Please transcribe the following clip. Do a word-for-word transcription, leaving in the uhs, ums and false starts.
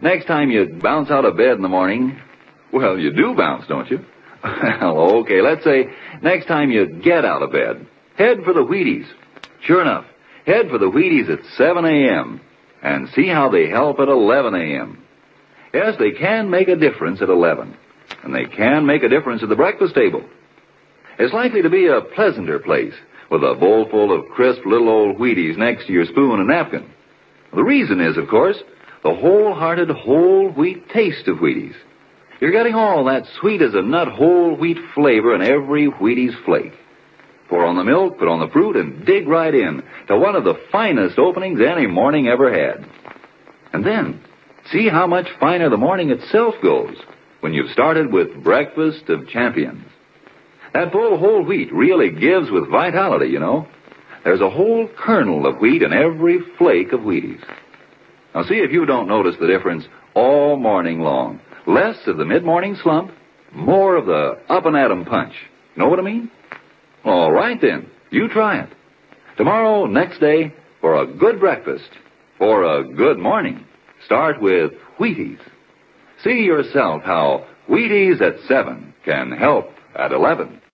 next time you bounce out of bed in the morning, well, you do bounce, don't you? Well, okay, let's say next time you get out of bed, head for the Wheaties. Sure enough, head for the Wheaties at seven a.m. and see how they help at eleven a.m. Yes, they can make a difference at eleven, and they can make a difference at the breakfast table. It's likely to be a pleasanter place with a bowl full of crisp little old Wheaties next to your spoon and napkin. The reason is, of course, the wholehearted whole wheat taste of Wheaties. You're getting all that sweet-as-a-nut whole wheat flavor in every Wheaties flake. Pour on the milk, put on the fruit, and dig right in to one of the finest openings any morning ever had. And then, see how much finer the morning itself goes when you've started with Breakfast of Champions. That full whole wheat really gives with vitality, you know. There's a whole kernel of wheat in every flake of Wheaties. Now see if you don't notice the difference all morning long. Less of the mid-morning slump, more of the up-and-at-'em punch. Know what I mean? All right, then. You try it. Tomorrow, next day, for a good breakfast, for a good morning, start with Wheaties. See yourself how Wheaties at seven can help at eleven.